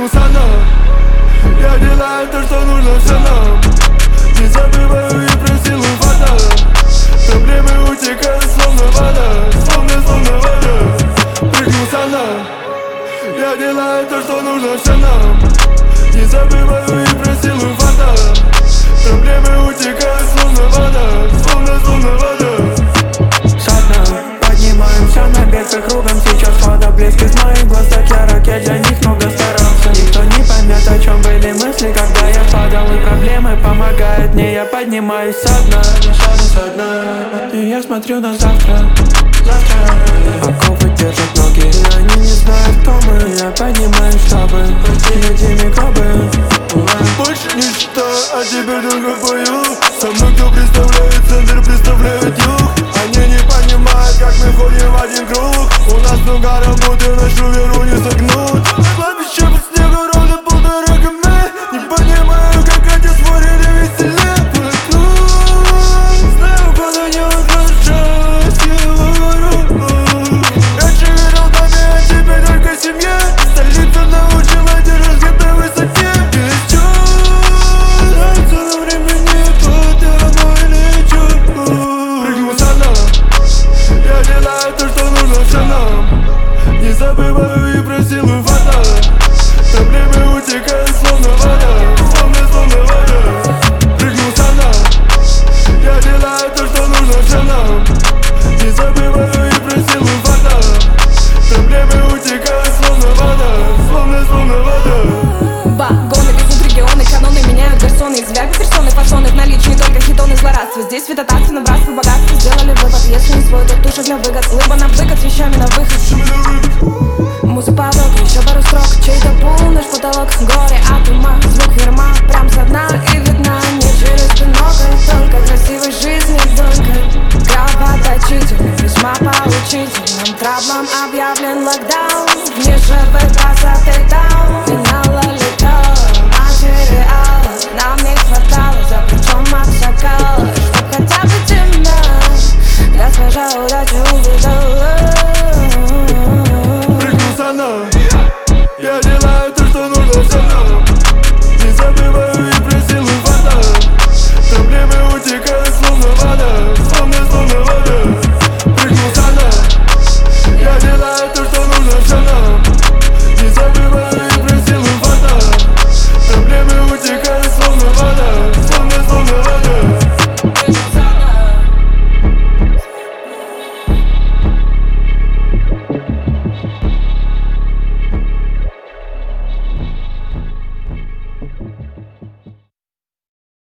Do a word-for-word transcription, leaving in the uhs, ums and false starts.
Прыгну со дна, я делаю то, что нужно всем нам. Не забываю и про силу вода. Проблемы утекают словно вода, словно, словно вода. Прыгну со дна, я делаю то, что нужно всем нам. Не забываю и про силу вода. Проблемы утекают словно вода, словно, словно вода. Со дна поднимаемся на бег по кругам. Сейчас вода блеск из моих глаз, так ярок, я для них много старался. Никто не поймет, о чем были мысли, когда я падал. И проблемы помогают мне, я поднимаюсь со дна, со дна. И я смотрю на завтра, завтра. Оковы держат ноги, и они не знают, кто мы. Я поднимаюсь, чтобы пройти эти микробы. Больше не считаю, а тебе только пою. Со мной кто представляет центр, представляет юг. Они не понимают, как мы ходим в один круг. У нас много работы, нашу веру не согнуть. Кладбище по снегу ровно полтора км. Не понимаю, как эти створили веселее. Знаю, куда не возвращаюсь, я говорю. Раньше верил в доме, а теперь только семье. Столица научила держать где-то в высоте. Не забываю и про силу вода. Проблемы утекают словно вода, словно, словно вода. Прыгну со дна, я делаю то, что нужно всем нам. Не забываю и про силу вода. Проблемы утекают словно вода, словно, словно вода. Вагоны везут регионы, каноны меняют гарсоны. Извергли персоны, фасоны, в наличии только хитоны злорадства. Здесь светотатцы, набратство, богатство. Сделали вывод, если не свой, то туша для выгод. Лыба на выкат, с вещами на выход. Муза поток, еще пару строк. Чей-то пул, наш потолок. Горе от ума, звук ерма. Прям со дна и видна не через бинокль. Только красивой жизни только кровоточительным, весьма поучительным травмам объявлен локдаун.